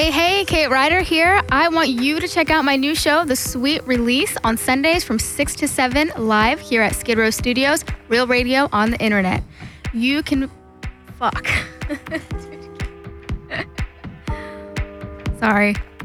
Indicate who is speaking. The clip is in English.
Speaker 1: Hey, Kate Ryder here. I want you to check out my new show, The Sweet Release, on Sundays from 6 to 7 live here at Skid Row Studios, real radio on the internet. You can... Fuck. Sorry.